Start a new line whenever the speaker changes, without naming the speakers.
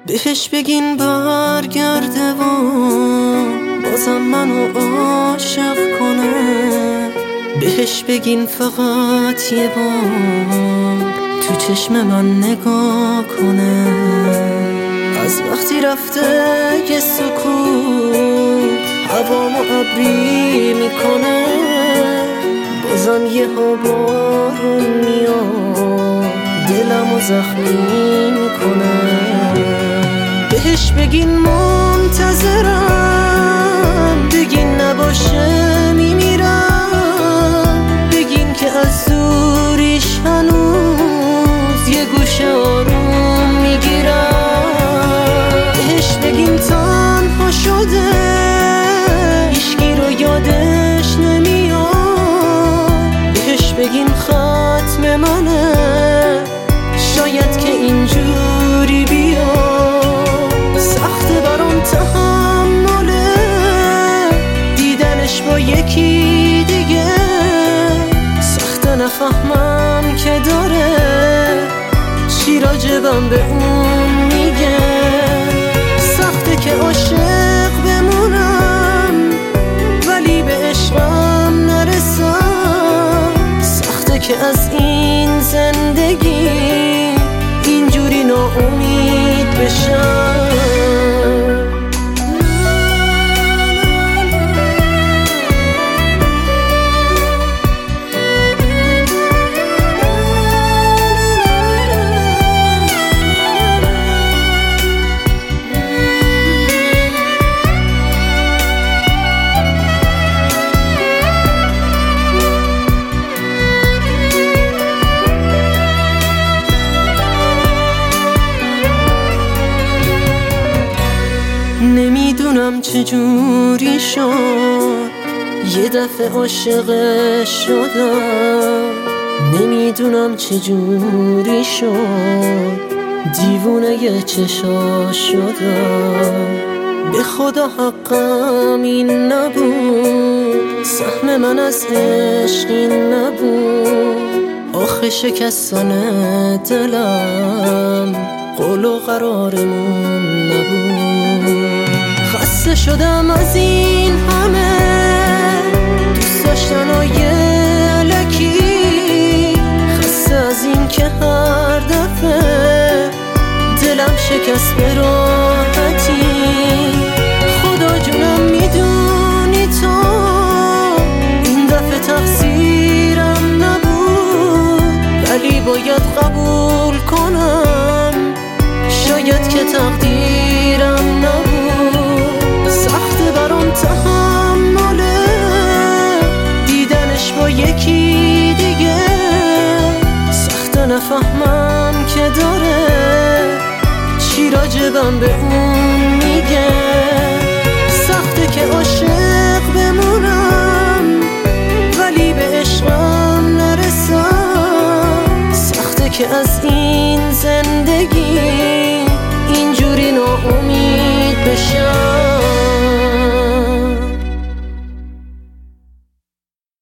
بهش بگین برگرده و بازم منو عاشق کنه. بهش بگین فقط یه بار تو چشم من نگاه کنه. از وقتی رفته یه سکوت هوامو ابری میکنه. بازم یه ها بارون میاد دلمو زخمی میکنه. بهش بگین منتظرم، بگین نباشه میمیرم. بگین که از دوریش هنوز یه گوشه آروم میگیرم. بهش بگین تنها شده هیچکی رو یادش نمیاد. بهش بگین ختم منه شاید که اینجوری بیاد. سخته برام تحمله دیدنش با یکی دیگه. سخته نفهمم که داره چی راجبم به اون میگه. سخته که عاشق بمونم ولی به عشقم نرسم. سخته که از این زندگی اینجوری ناامید بشم. نمیدونم چجوری شد یه دفعه عاشقش شدم. نمیدونم چجوری شد دیوونه یه چشاش شدم. به خدا حقم این نبود، سهم من از عشق این نبود. آخه شکستن دلم قول و قرارمون نبود. خسته شدم از این همه دوست داشتنای الکی. خسته از این که هر دفعه دلم شکست به راحتی. خدا جونم میدونی تو این دفعه تقصیرم نبود، ولی باید قبول کنم شاید که تقدیرم نبود. سخته برام تحمله دیدنش با یکی دیگه. سخته نفهمم که داره چی راجبم به اون میگه. سخته که عاشق بمونم ولی به عشقم نرسم. سخته که از این